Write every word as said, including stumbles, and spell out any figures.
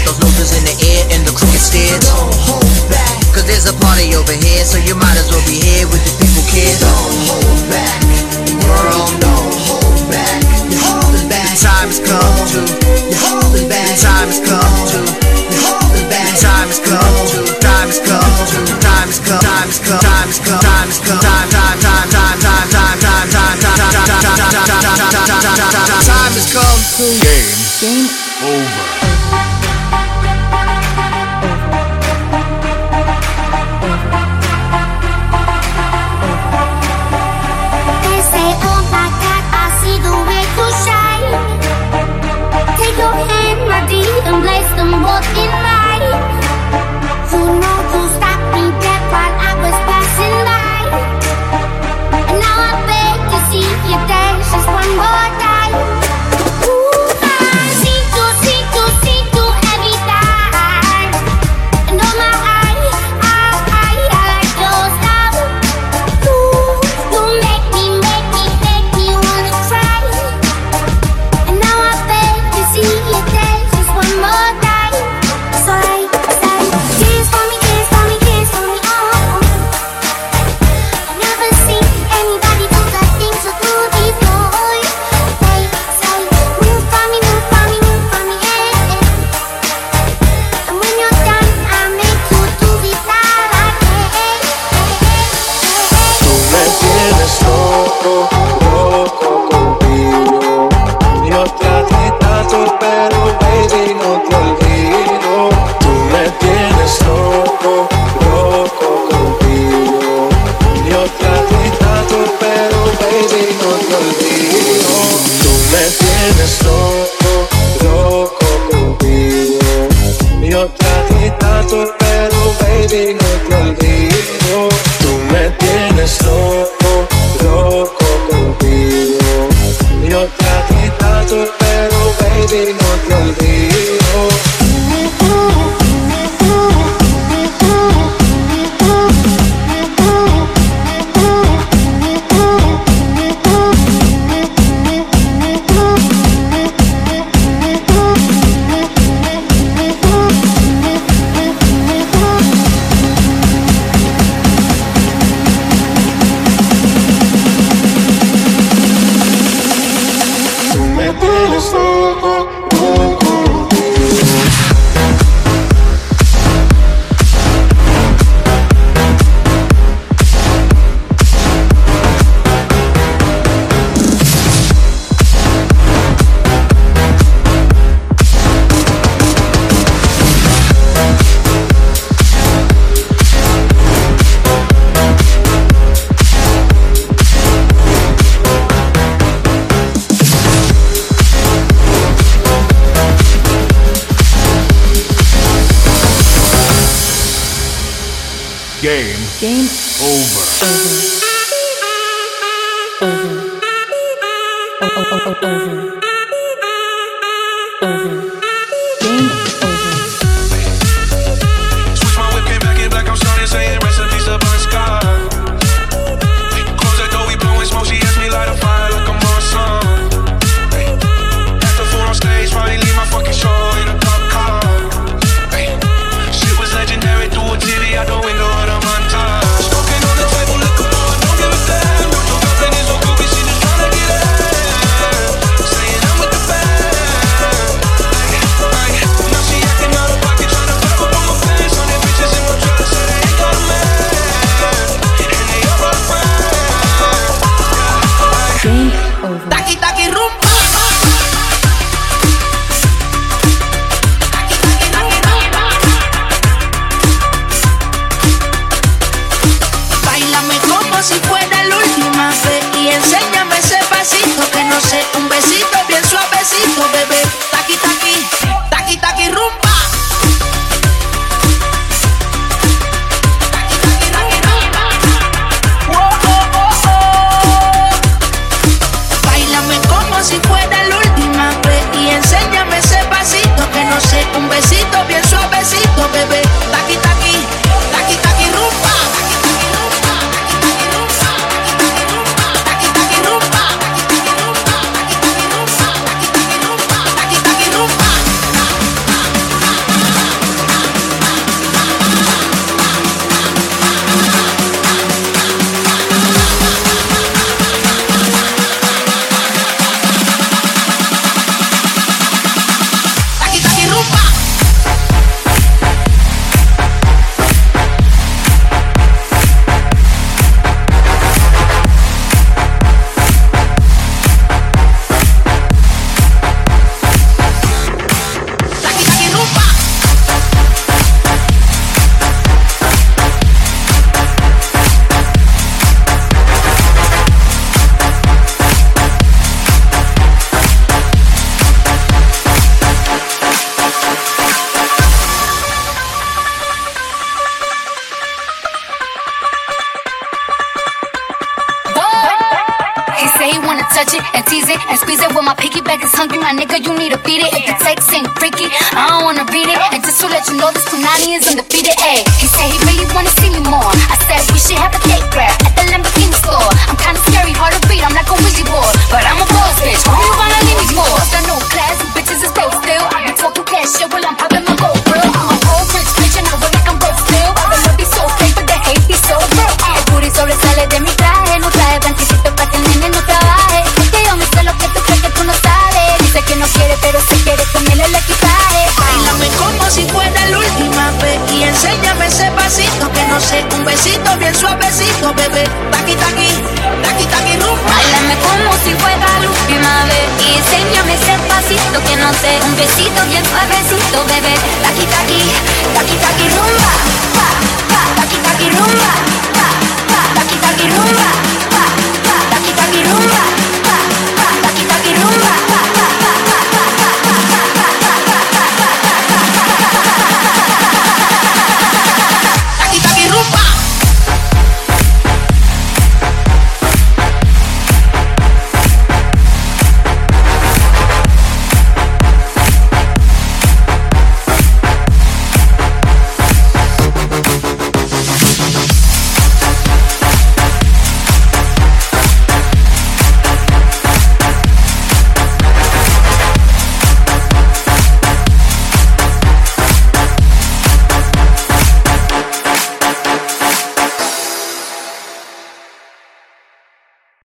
those noses in the air and the crooked stairs. Don't hold back, cause there's a party over here, so you might as well be here with the people, kids. Don't hold back, world, don't hold back. You're holding back. The time has come to. You're holding back. The time has come to. You're holding back. The time has come to. Time has come to. Time has come. Time has come. Time has come. Time has come. Time, time, time, time, time, time, time, time, time, time, time, time, time has come. Game. Game over. And place them both in line. You know you stopped me dead while I was passing by. And now I beg to see you dance just one more time. Ooh, I see you, see you, see you every time. And oh my, I, I, I, I like your style. Ooh, you make me, make me, make me wanna cry. And now I beg to see you dance one more time. So I say, dance for me, dance for me, dance for me, oh. I never seen anybody do the things so good before. They say, move for me, move for me, move for me, yeah, yeah. And when you're done, I make you do it all again. Tú me tienes loco, loco contigo. Yo traté tanto, pero baby no te olvido. Tú me tienes loco, loco contigo. Yo traté tanto, pero baby no te olvido. Tú me tienes loco, loco contigo. Yo traté tanto, pero baby no te olvido. Tú me tienes loco, loco contigo. Yo traté tanto, pero baby no te olvido. Tú me tienes loco, loco contigo. Game. Game over. Over. Over. Oh, oh, oh, oh, over. Over. Game over. Switch my whip, came back in black, I'm starting saying recipes up on sky. Close that door, we blowing smoke, she asked me light a fire like I'm on sun. At the four on stage, probably leave my fucking show in a cop car. Shit was legendary through a T V out the window of the montage. Smoking on the table, liquor, don't give a damn. Don't do nothing, it's so good, we see this tryna get it. Saying I'm touch it and tease it and squeeze it. When my piggyback is hungry, my nigga, you need to beat it. If the text ain't freaky, I don't wanna read it. And just to let you know, this Punani is undefeated. Ayy, he said he really wanna see me more. I said we should have a cake grab at the Lamborghini store. I'm kinda scary, hard to read, I'm like a Ouija board, but I'm a boss bitch. Who you wanna leave me for? Got no class, bitches is broke still. I be talking cash shit while I'm popping my gold grill. I'm a old rich bitch and I look like I'm broke still. I love be so fake, but the hate be so real. El booty sobresale de mi traje, no trae blanquecito pa' que el nene no trabaje. Es que yo me sé lo que tú crees que tú no sabes. Dice que no quiere, pero se quiere comerle el equipaje. Báilame como si fuera la última vez y enséñame ese pasito que no sé, un besito bien suavecito, bebé. Taqui taqui, taqui taqui rumba. Báilame como si fuera la última vez y enséñame ese pasito que no sé, un besito bien suavecito, bebé. Taqui taqui.